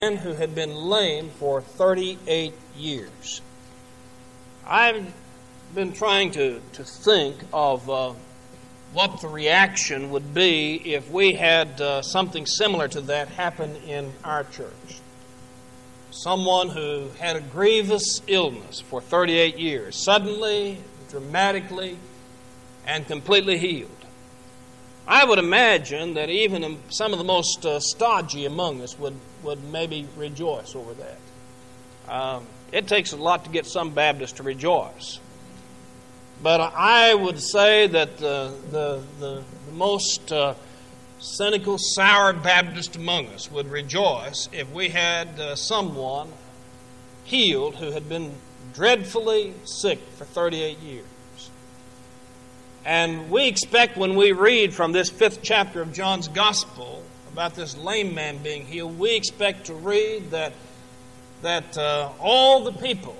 man who had been lame for 38 years. I've been trying to think of what the reaction would be if we had something similar to that happen in our church. Someone who had a grievous illness for 38 years, suddenly, dramatically, and completely healed. I would imagine that even some of the most stodgy among us would maybe rejoice over that. It takes a lot to get some Baptists to rejoice. But I would say that the most cynical, sour Baptist among us would rejoice if we had someone healed who had been dreadfully sick for 38 years. And we expect when we read from this 5th chapter of John's Gospel about this lame man being healed, we expect to read that all the people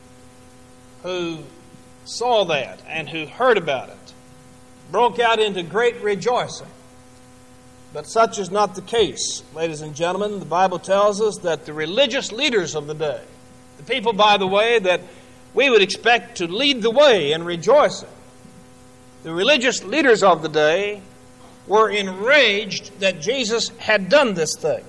who saw that and who heard about it broke out into great rejoicing. But such is not the case, ladies and gentlemen. The Bible tells us that the religious leaders of the day, the people, by the way, that we would expect to lead the way in rejoicing, the religious leaders of the day were enraged that Jesus had done this thing.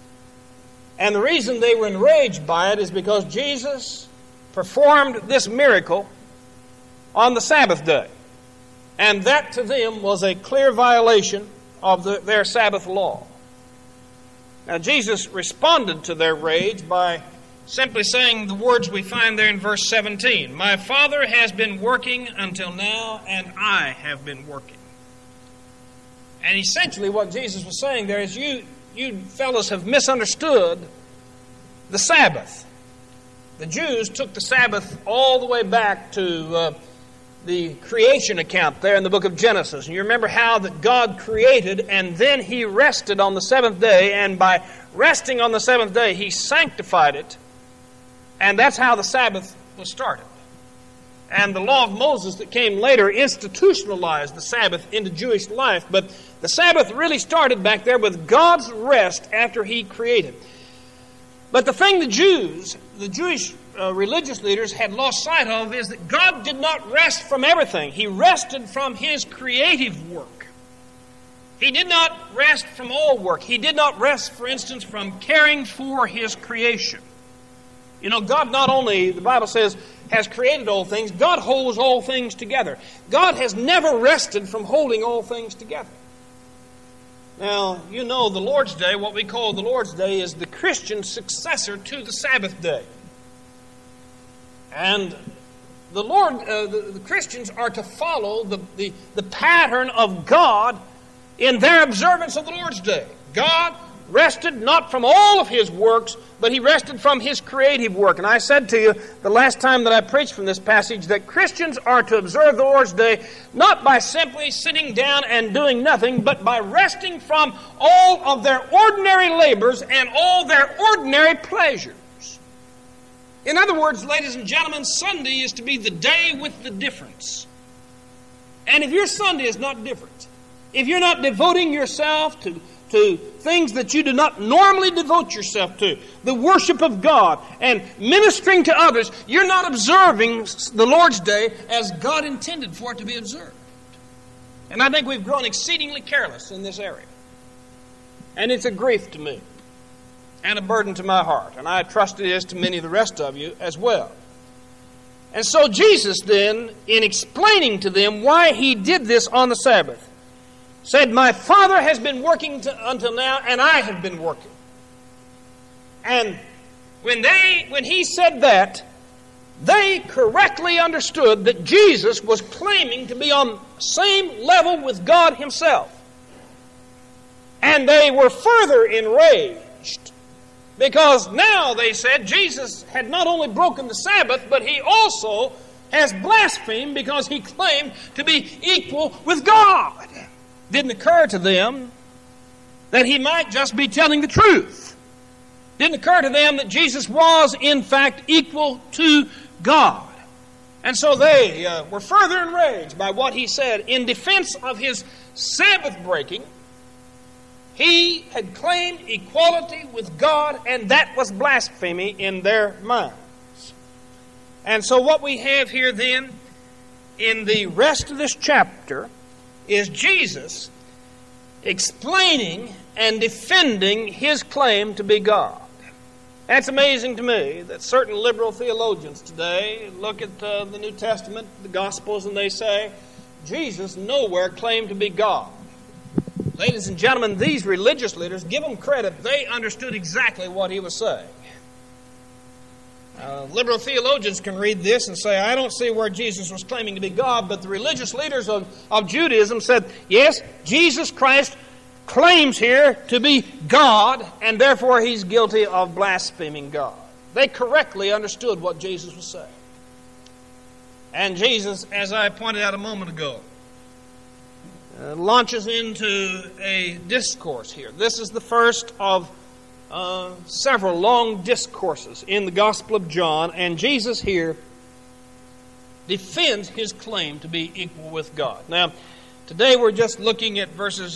And the reason they were enraged by it is because Jesus performed this miracle on the Sabbath day. And that to them was a clear violation of their Sabbath law. Now Jesus responded to their rage by simply saying the words we find there in verse 17. My Father has been working until now, and I have been working. And essentially what Jesus was saying there is you fellows have misunderstood the Sabbath. The Jews took the Sabbath all the way back to the creation account there in the book of Genesis. And you remember how that God created and then He rested on the 7th day, and by resting on the 7th day He sanctified it. And that's how the Sabbath was started. And the law of Moses that came later institutionalized the Sabbath into Jewish life. But the Sabbath really started back there with God's rest after He created. But the thing the Jewish religious leaders had lost sight of is that God did not rest from everything. He rested from His creative work. He did not rest from all work. He did not rest, for instance, from caring for His creation. You know, God not only, the Bible says, has created all things, God holds all things together. God has never rested from holding all things together. Now, you know the Lord's Day, what we call the Lord's Day, is the Christian successor to the Sabbath day. And the Christians are to follow the pattern of God in their observance of the Lord's Day. God rested not from all of His works, but He rested from His creative work. And I said to you the last time that I preached from this passage that Christians are to observe the Lord's Day not by simply sitting down and doing nothing, but by resting from all of their ordinary labors and all their ordinary pleasures. In other words, ladies and gentlemen, Sunday is to be the day with the difference. And if your Sunday is not different, if you're not devoting yourself to things that you do not normally devote yourself to, the worship of God and ministering to others, you're not observing the Lord's Day as God intended for it to be observed. And I think we've grown exceedingly careless in this area. And it's a grief to me and a burden to my heart. And I trust it is to many of the rest of you as well. And so Jesus then, in explaining to them why He did this on the Sabbath, said, my Father has been working until now, and I have been working. And when He said that, they correctly understood that Jesus was claiming to be on the same level with God Himself. And they were further enraged, because now, they said, Jesus had not only broken the Sabbath, but He also has blasphemed because He claimed to be equal with God. Didn't occur to them that He might just be telling the truth. Didn't occur to them that Jesus was, in fact, equal to God. And so they were further enraged by what He said. In defense of His Sabbath breaking, He had claimed equality with God, and that was blasphemy in their minds. And so what we have here then, in the rest of this chapter, is Jesus explaining and defending his claim to be God. That's amazing to me that certain liberal theologians today look at the New Testament, the Gospels, and they say, Jesus nowhere claimed to be God. Ladies and gentlemen, these religious leaders, give them credit, they understood exactly what he was saying. Liberal theologians can read this and say, I don't see where Jesus was claiming to be God, but the religious leaders of Judaism said, yes, Jesus Christ claims here to be God, and therefore he's guilty of blaspheming God. They correctly understood what Jesus was saying. And Jesus, as I pointed out a moment ago, launches into a discourse here. This is the first of several long discourses in the Gospel of John, and Jesus here defends his claim to be equal with God. Now, today we're just looking at verses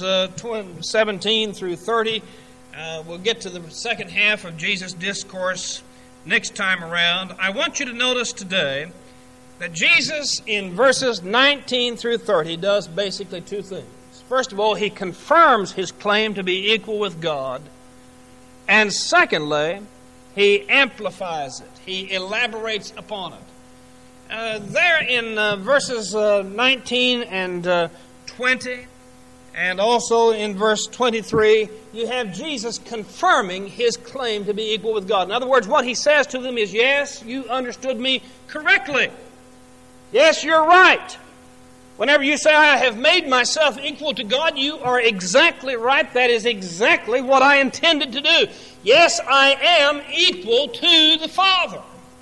17 through 30. We'll get to the second half of Jesus' discourse next time around. I want you to notice today that Jesus, in verses 19 through 30, does basically two things. First of all, he confirms his claim to be equal with God. And secondly, he amplifies it. He elaborates upon it. There in verses 19 and 20, and also in verse 23, you have Jesus confirming his claim to be equal with God. In other words, what he says to them is, yes, you understood me correctly. Yes, you're right. Whenever you say, I have made myself equal to God, you are exactly right. That is exactly what I intended to do. Yes, I am equal to the Father.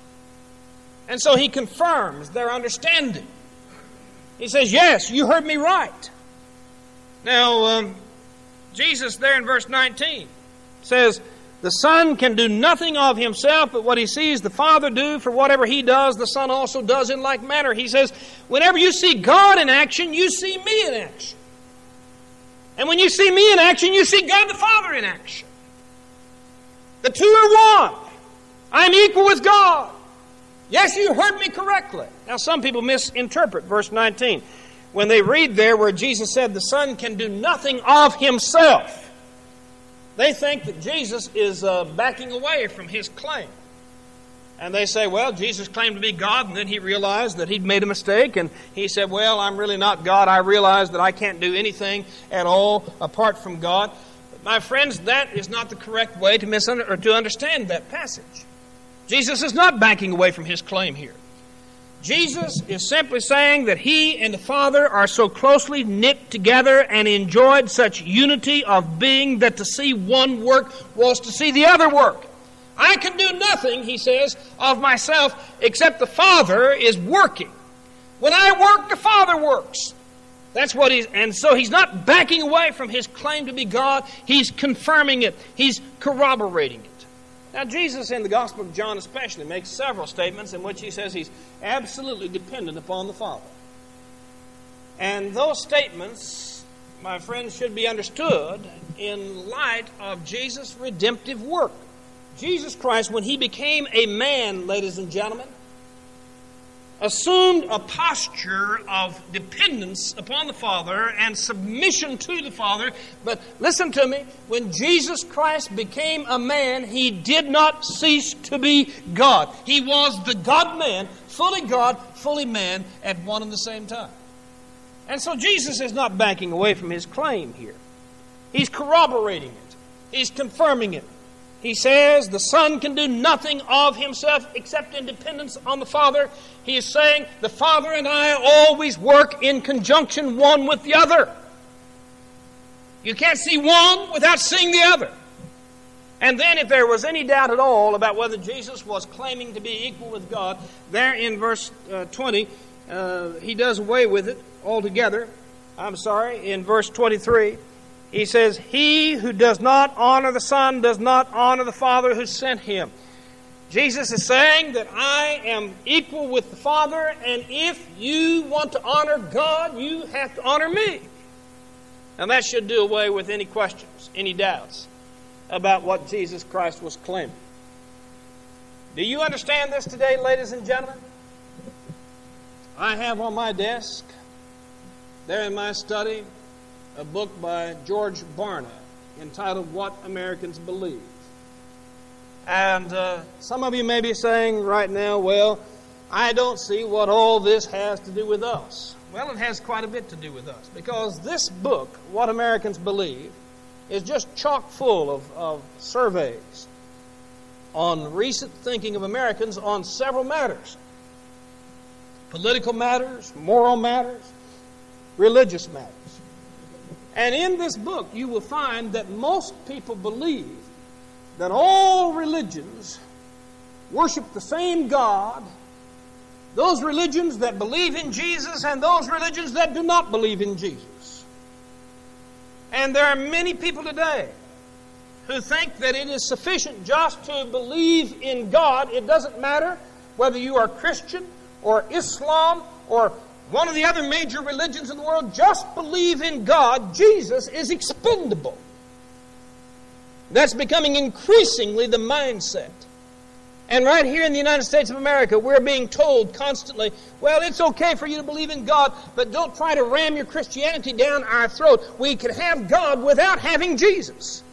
And so he confirms their understanding. He says, yes, you heard me right. Now, Jesus there in verse 19 says, the Son can do nothing of himself, but what he sees the Father do, for whatever he does, the Son also does in like manner. He says, whenever you see God in action, you see me in action. And when you see me in action, you see God the Father in action. The two are one. I'm equal with God. Yes, you heard me correctly. Now, some people misinterpret verse 19. When they read there where Jesus said the Son can do nothing of himself, they think that Jesus is backing away from his claim. And they say, well, Jesus claimed to be God, and then he realized that he'd made a mistake, and he said, well, I'm really not God. I realize that I can't do anything at all apart from God. But my friends, that is not the correct way to understand that passage. Jesus is not backing away from his claim here. Jesus is simply saying that he and the Father are so closely knit together and enjoyed such unity of being that to see one work was to see the other work. I can do nothing, he says, of myself except the Father is working. When I work, the Father works. That's what and so he's not backing away from his claim to be God. He's confirming it. He's corroborating it. Now, Jesus in the Gospel of John especially makes several statements in which he says he's absolutely dependent upon the Father. And those statements, my friends, should be understood in light of Jesus' redemptive work. Jesus Christ, when he became a man, ladies and gentlemen, assumed a posture of dependence upon the Father and submission to the Father. But listen to me, when Jesus Christ became a man, he did not cease to be God. He was the God-man, fully man at one and the same time. And so Jesus is not backing away from his claim here. He's corroborating it. He's confirming it. He says the Son can do nothing of himself except in dependence on the Father. He is saying the Father and I always work in conjunction one with the other. You can't see one without seeing the other. And then if there was any doubt at all about whether Jesus was claiming to be equal with God, there in verse 20, he does away with it altogether. In verse 23. He says, he who does not honor the Son does not honor the Father who sent him. Jesus is saying that I am equal with the Father, and if you want to honor God, you have to honor me. And that should do away with any questions, any doubts about what Jesus Christ was claiming. Do you understand this today, ladies and gentlemen? I have on my desk, there in my study, a book by George Barna entitled What Americans Believe. And some of you may be saying right now, well, I don't see what all this has to do with us. Well, it has quite a bit to do with us, because this book, What Americans Believe, is just chock full of surveys on recent thinking of Americans on several matters. Political matters, moral matters, religious matters. And in this book, you will find that most people believe that all religions worship the same God, those religions that believe in Jesus and those religions that do not believe in Jesus. And there are many people today who think that it is sufficient just to believe in God. It doesn't matter whether you are Christian or Islam or one of the other major religions in the world. Just believe in God. Jesus is expendable. That's becoming increasingly the mindset. And right here in the United States of America, we're being told constantly, well, it's okay for you to believe in God, but don't try to ram your Christianity down our throat. We can have God without having Jesus.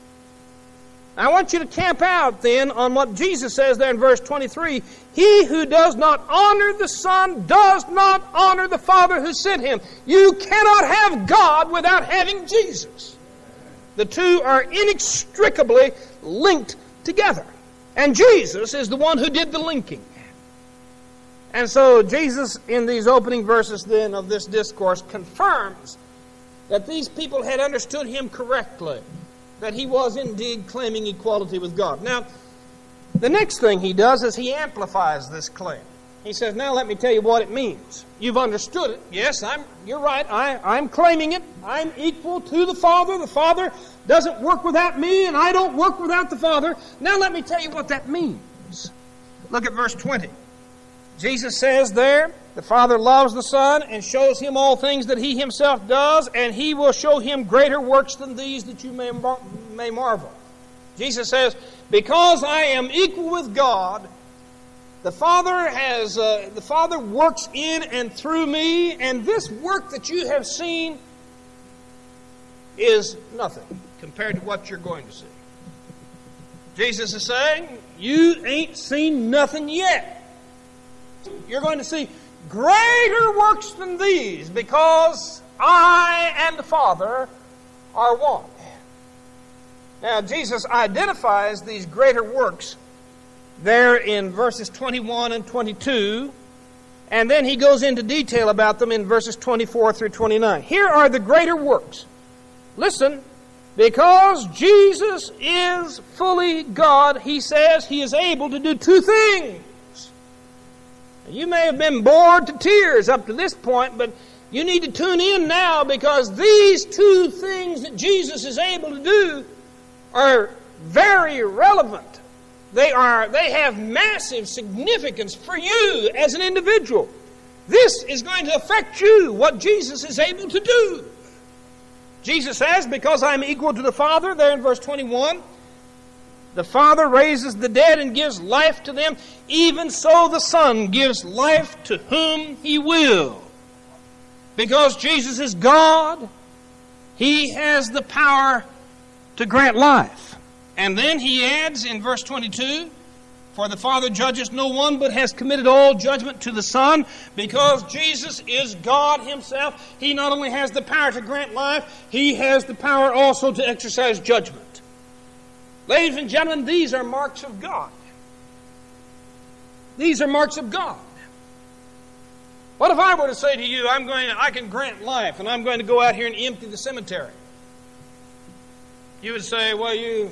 I want you to camp out then on what Jesus says there in verse 23. He who does not honor the Son does not honor the Father who sent him. You cannot have God without having Jesus. The two are inextricably linked together. And Jesus is the one who did the linking. And so Jesus, in these opening verses then of this discourse, confirms that these people had understood him correctly, that he was indeed claiming equality with God. Now, the next thing he does is he amplifies this claim. He says, now let me tell you what it means. You've understood it. Yes, you're right. I'm claiming it. I'm equal to the Father. The Father doesn't work without me, and I don't work without the Father. Now let me tell you what that means. Look at verse 20. Jesus says there, the Father loves the Son and shows him all things that he himself does, and he will show him greater works than these that you may marvel. Jesus says, because I am equal with God, the Father works in and through me, and this work that you have seen is nothing compared to what you're going to see. Jesus is saying, you ain't seen nothing yet. You're going to see greater works than these, because I and the Father are one. Now, Jesus identifies these greater works there in verses 21 and 22, and then he goes into detail about them in verses 24 through 29. Here are the greater works. Listen, because Jesus is fully God, he says he is able to do two things. You may have been bored to tears up to this point, but you need to tune in now, because these two things that Jesus is able to do are very relevant. They have massive significance for you as an individual. This is going to affect you, what Jesus is able to do. Jesus says, because I am equal to the Father, there in verse 21, the Father raises the dead and gives life to them. Even so the Son gives life to whom He will. Because Jesus is God, He has the power to grant life. And then He adds in verse 22, for the Father judges no one, but has committed all judgment to the Son. Because Jesus is God Himself, He not only has the power to grant life, He has the power also to exercise judgment. Ladies and gentlemen, these are marks of God. These are marks of God. What if I were to say to you, I can grant life, and I'm going to go out here and empty the cemetery? You would say, well, you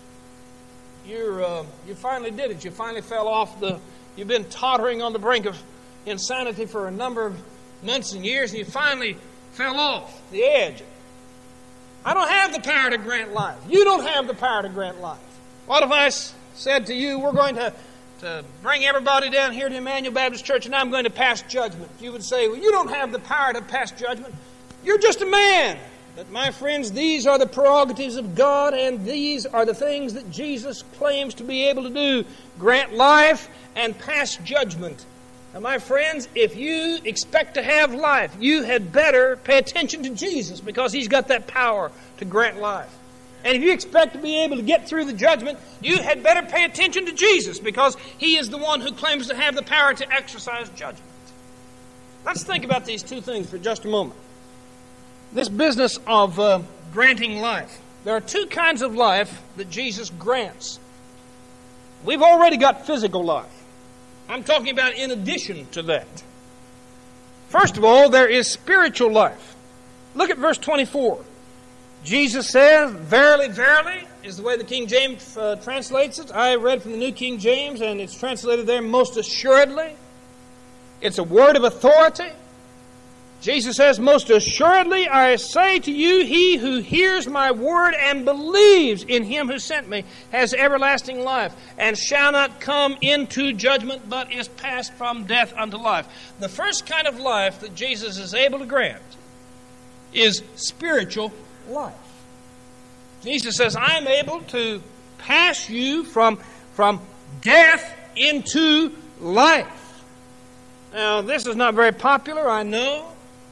finally did it. You finally fell off you've been tottering on the brink of insanity for a number of months and years, and you finally fell off the edge. I don't have the power to grant life. You don't have the power to grant life. What if I said to you, we're going to bring everybody down here to Emmanuel Baptist Church, and I'm going to pass judgment? You would say, well, you don't have the power to pass judgment. You're just a man. But my friends, these are the prerogatives of God, and these are the things that Jesus claims to be able to do. Grant life and pass judgment. Now, my friends, if you expect to have life, you had better pay attention to Jesus, because He's got that power to grant life. And if you expect to be able to get through the judgment, you had better pay attention to Jesus, because He is the one who claims to have the power to exercise judgment. Let's think about these two things for just a moment. This business of granting life. There are two kinds of life that Jesus grants. We've already got physical life. I'm talking about in addition to that. First of all, there is spiritual life. Look at verse 24. Jesus says, "Verily, verily," is the way the King James translates it. I read from the New King James, and it's translated there, "most assuredly." It's a word of authority. Jesus says, "Most assuredly I say to you, he who hears my word and believes in Him who sent me has everlasting life, and shall not come into judgment, but is passed from death unto life." The first kind of life that Jesus is able to grant is spiritual life. Jesus says, "I am able to pass you from death into life." Now, this is not very popular, I know.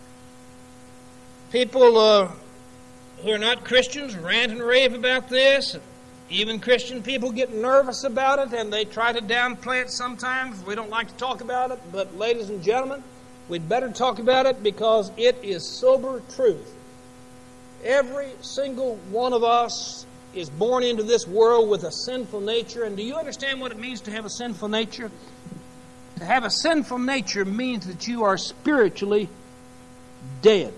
People who are not Christians rant and rave about this. Even Christian people get nervous about it, and they try to downplay it sometimes. We don't like to talk about it, but ladies and gentlemen, we'd better talk about it, because it is sober truth. Every single one of us is born into this world with a sinful nature. And do you understand what it means to have a sinful nature? To have a sinful nature means that you are spiritually dead.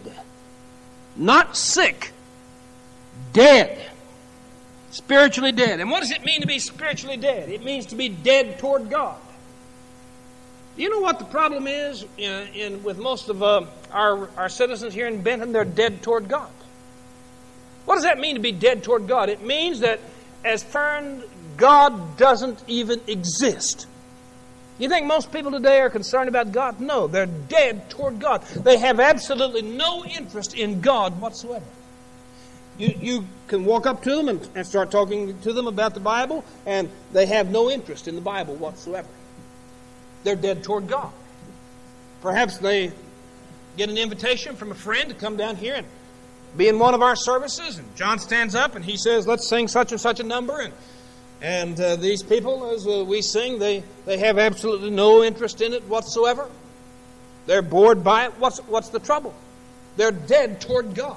Not sick, dead. Spiritually dead. And what does it mean to be spiritually dead? It means to be dead toward God. Do you know what the problem is with most of our citizens here in Benton? They're dead toward God. What does that mean to be dead toward God? It means that as far as God doesn't even exist. You think most people today are concerned about God? No, they're dead toward God. They have absolutely no interest in God whatsoever. You can walk up to them and start talking to them about the Bible, and they have no interest in the Bible whatsoever. They're dead toward God. Perhaps they get an invitation from a friend to come down here and be in one of our services, and John stands up and he says, "Let's sing such and such a number," and these people, as we sing, they have absolutely no interest in it whatsoever. They're bored by it. What's the trouble? They're dead toward God.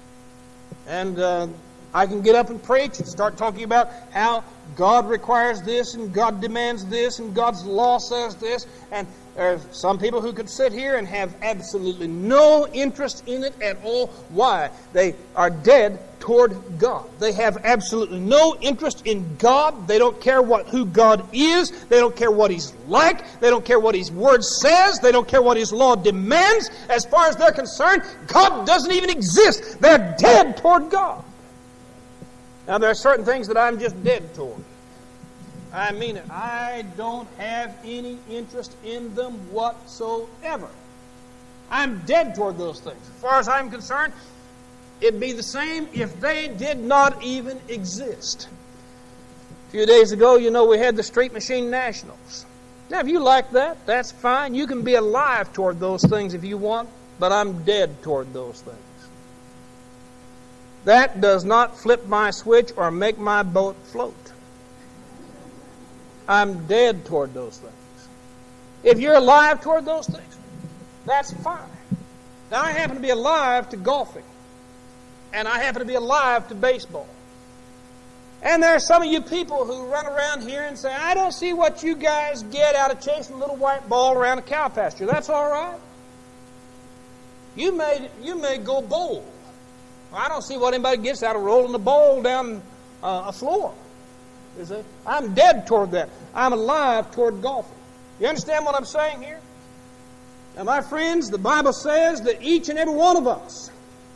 And I can get up and preach and start talking about how God requires this, and God demands this, and God's law says this. And there are some people who could sit here and have absolutely no interest in it at all. Why? They are dead toward God. They have absolutely no interest in God. They don't care who God is. They don't care what He's like. They don't care what His Word says. They don't care what His law demands. As far as they're concerned, God doesn't even exist. They're dead toward God. Now, there are certain things that I'm just dead toward. I mean it. I don't have any interest in them whatsoever. I'm dead toward those things. As far as I'm concerned, it'd be the same if they did not even exist. A few days ago, we had the Street Machine Nationals. Now, if you like that, that's fine. You can be alive toward those things if you want, but I'm dead toward those things. That does not flip my switch or make my boat float. I'm dead toward those things. If you're alive toward those things, that's fine. Now, I happen to be alive to golfing. And I happen to be alive to baseball. And there are some of you people who run around here and say, "I don't see what you guys get out of chasing a little white ball around a cow pasture." That's all right. You may go bowl. I don't see what anybody gets out of rolling the ball down a floor. You see? I'm dead toward that. I'm alive toward golfing. You understand what I'm saying here? Now, my friends, the Bible says that each and every one of us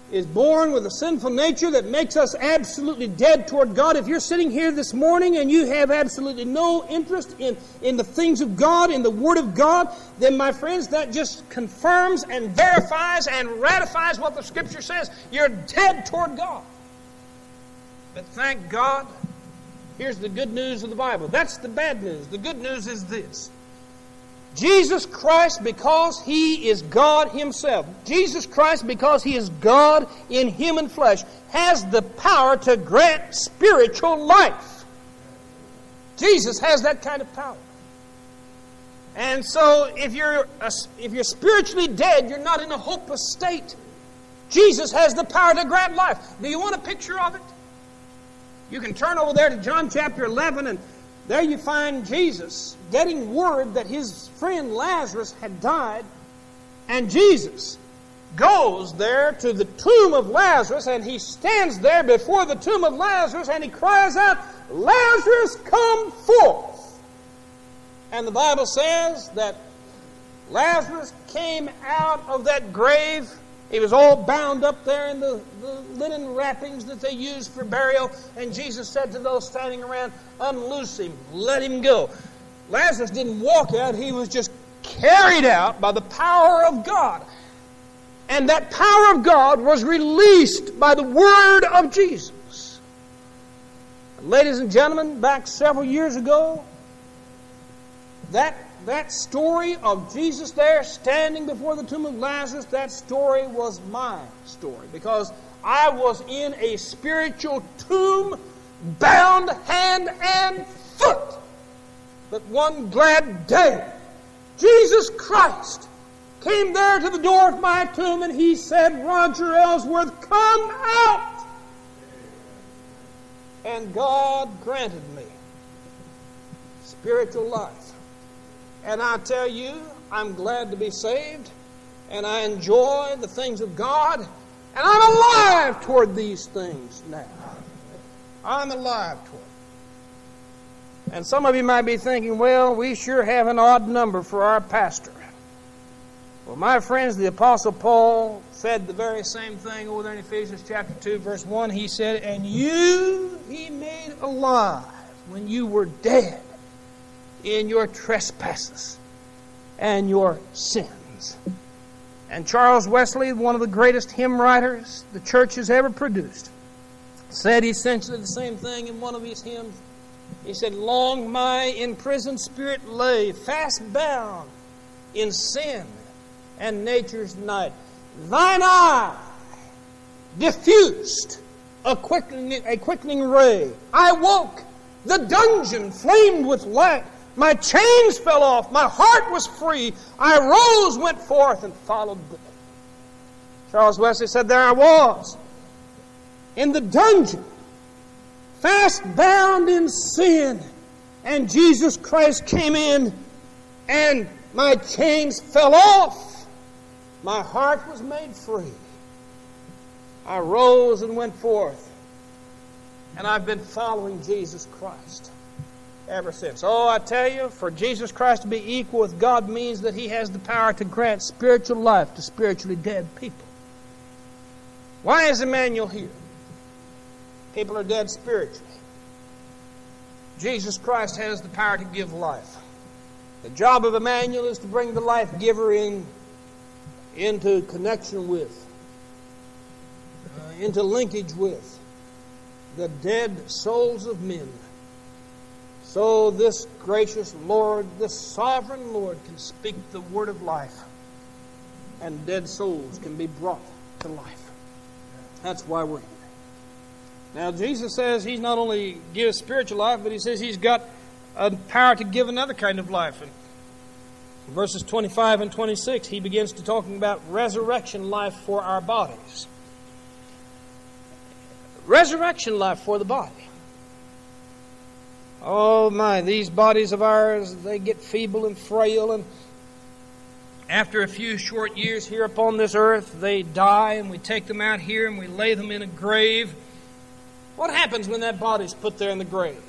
is born with a sinful nature that makes us absolutely dead toward God. If you're sitting here this morning and you have absolutely no interest in the things of God, in the Word of God, then, my friends, that just confirms and verifies and ratifies what the Scripture says. You're dead toward God. But thank God, here's the good news of the Bible. That's the bad news. The good news is this. Jesus Christ, because He is God Himself, Jesus Christ, because He is God in human flesh, has the power to grant spiritual life. Jesus has that kind of power. And so, if you're spiritually dead, you're not in a hopeless state. Jesus has the power to grant life. Do you want a picture of it? You can turn over there to John chapter 11, and there you find Jesus getting word that his friend Lazarus had died. And Jesus goes there to the tomb of Lazarus, and He stands there before the tomb of Lazarus, and He cries out, "Lazarus, come forth!" And the Bible says that Lazarus came out of that grave. He was all bound up there in the linen wrappings that they used for burial. And Jesus said to those standing around, "Unloose him, let him go." Lazarus didn't walk out. He was just carried out by the power of God. And that power of God was released by the word of Jesus. And ladies and gentlemen, back several years ago, that story of Jesus there standing before the tomb of Lazarus, that story was my story, because I was in a spiritual tomb, bound hand and foot. But one glad day, Jesus Christ came there to the door of my tomb, and He said, "Roger Ellsworth, come out!" And God granted me spiritual life. And I tell you, I'm glad to be saved, and I enjoy the things of God, and I'm alive toward these things now. I'm alive toward them. And some of you might be thinking, well, we sure have an odd number for our pastor. Well, my friends, the Apostle Paul said the very same thing over there in Ephesians chapter 2, verse 1. He said, "And you He made alive when you were dead in your trespasses and your sins." And Charles Wesley, one of the greatest hymn writers the church has ever produced, said essentially the same thing in one of his hymns. He said, "Long my imprisoned spirit lay, fast bound in sin and nature's night. Thine eye diffused a quickening ray. I woke, the dungeon flamed with light. My chains fell off, my heart was free. I rose, went forth, and followed thee." Charles Wesley said, there I was, in the dungeon, fast bound in sin, and Jesus Christ came in, and my chains fell off. My heart was made free. I rose and went forth, and I've been following Jesus Christ ever since. Oh, I tell you, for Jesus Christ to be equal with God means that He has the power to grant spiritual life to spiritually dead people. Why is Emmanuel here? People are dead spiritually. Jesus Christ has the power to give life. The job of Emmanuel is to bring the life giver into connection with, into linkage with the dead souls of men. So this gracious Lord, this sovereign Lord, can speak the word of life, and dead souls can be brought to life. That's why we're here. Now, Jesus says He not only gives spiritual life, but He says He's got a power to give another kind of life. And in verses 25 and 26, He begins to talking about resurrection life for our bodies. Resurrection life for the body. Oh my, these bodies of ours, they get feeble and frail, and after a few short years here upon this earth, they die, and we take them out here and we lay them in a grave. What happens when that body's put there in the grave?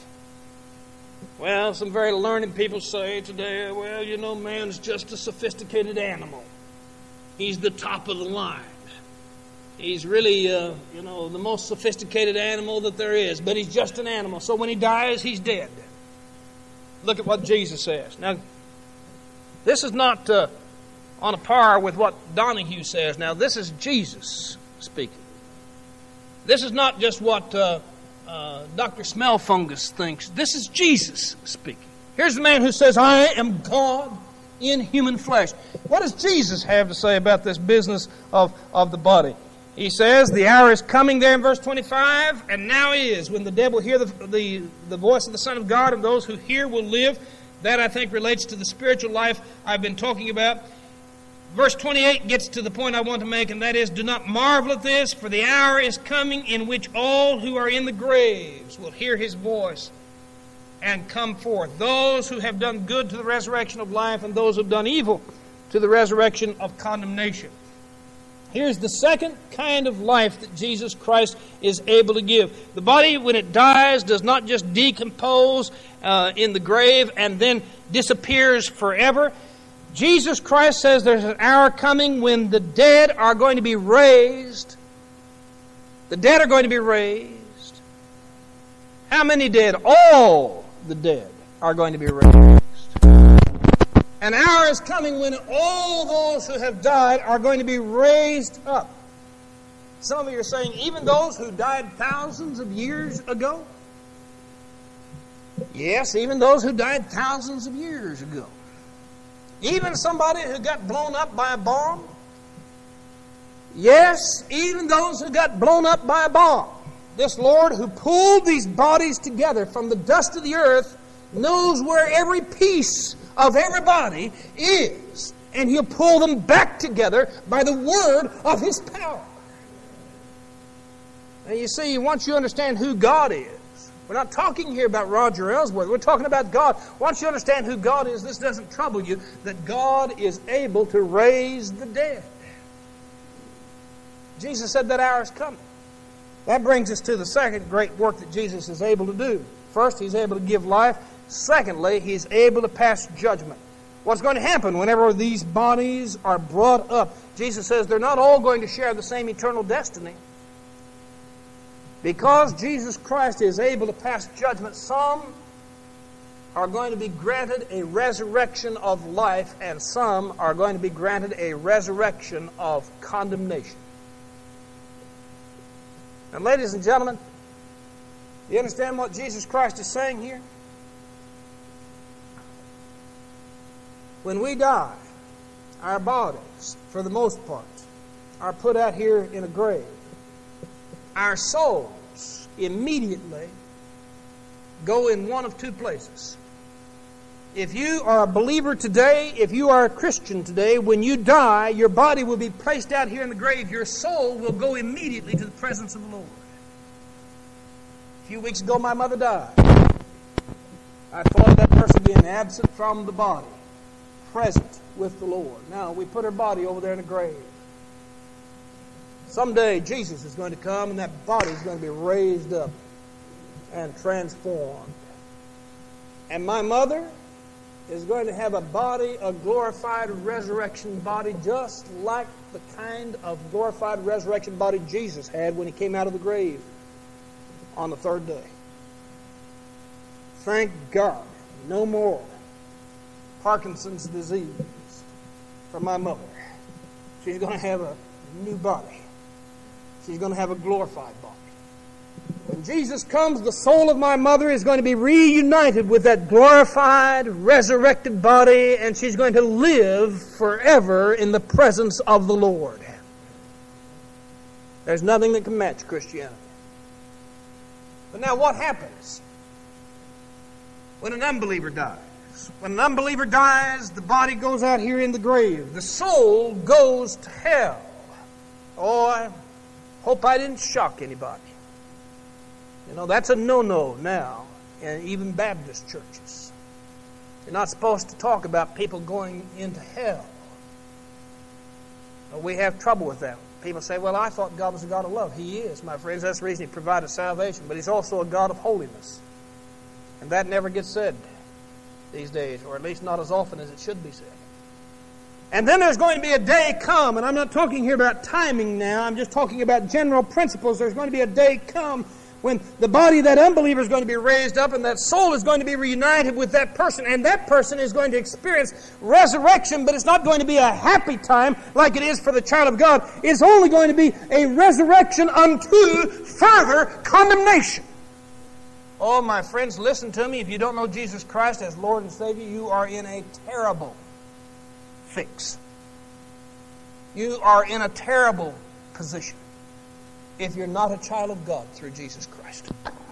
Well, some very learned people say today, well, you know, man's just a sophisticated animal. He's the top of the line. He's really, the most sophisticated animal that there is, but he's just an animal. So when he dies, he's dead. Look at what Jesus says. Now, this is not on a par with what Donahue says. Now, this is Jesus speaking. This is not just what Dr. Smellfungus thinks. This is Jesus speaking. Here's the man who says, I am God in human flesh. What does Jesus have to say about this business of the body? He says, the hour is coming there in verse 25, and now is, when the dead will hear the voice of the Son of God, and those who hear will live. That, I think, relates to the spiritual life I've been talking about. Verse 28 gets to the point I want to make, and that is, do not marvel at this, for the hour is coming in which all who are in the graves will hear His voice and come forth. Those who have done good to the resurrection of life, and those who have done evil to the resurrection of condemnation. Here's the second kind of life that Jesus Christ is able to give. The body, when it dies, does not just decompose in the grave and then disappears forever. Jesus Christ says there's an hour coming when the dead are going to be raised. The dead are going to be raised. How many dead? All the dead are going to be raised. An hour is coming when all those who have died are going to be raised up. Some of you are saying, even those who died thousands of years ago? Yes, even those who died thousands of years ago. Even somebody who got blown up by a bomb? Yes, even those who got blown up by a bomb. This Lord who pulled these bodies together from the dust of the earth knows where every piece of everybody is, and He'll pull them back together by the word of His power. Now you see, once you understand who God is, we're not talking here about Roger Ellsworth, we're talking about God. Once you understand who God is, this doesn't trouble you, that God is able to raise the dead. Jesus said that hour is coming. That brings us to the second great work that Jesus is able to do. First, He's able to give life. Secondly, He's able to pass judgment. What's going to happen whenever these bodies are brought up? Jesus says they're not all going to share the same eternal destiny. Because Jesus Christ is able to pass judgment, some are going to be granted a resurrection of life, and some are going to be granted a resurrection of condemnation. And ladies and gentlemen, do you understand what Jesus Christ is saying here? When we die, our bodies, for the most part, are put out here in a grave. Our souls immediately go in one of two places. If you are a believer today, if you are a Christian today, when you die, your body will be placed out here in the grave. Your soul will go immediately to the presence of the Lord. A few weeks ago, my mother died. I thought of that person being absent from the body, present with the Lord. Now, we put her body over there in the grave. Someday, Jesus is going to come, and that body is going to be raised up and transformed. And my mother is going to have a body, a glorified resurrection body, just like the kind of glorified resurrection body Jesus had when He came out of the grave on the third day. Thank God, no more Parkinson's disease for my mother. She's going to have a new body. She's going to have a glorified body. When Jesus comes, the soul of my mother is going to be reunited with that glorified, resurrected body, and she's going to live forever in the presence of the Lord. There's nothing that can match Christianity. But now what happens when an unbeliever dies? When an unbeliever dies, the body goes out here in the grave. The soul goes to hell. Oh, I hope I didn't shock anybody. You know, that's a no-no now in even Baptist churches. You're not supposed to talk about people going into hell. We have trouble with that. People say, well, I thought God was a God of love. He is, my friends. That's the reason He provided salvation. But He's also a God of holiness. And that never gets said these days, or at least not as often as it should be said. And then there's going to be a day come, and I'm not talking here about timing now, I'm just talking about general principles. There's going to be a day come when the body of that unbeliever is going to be raised up and that soul is going to be reunited with that person, and that person is going to experience resurrection, but it's not going to be a happy time like it is for the child of God. It's only going to be a resurrection unto further condemnation. Oh, my friends, listen to me. If you don't know Jesus Christ as Lord and Savior, you are in a terrible fix. You are in a terrible position if you're not a child of God through Jesus Christ.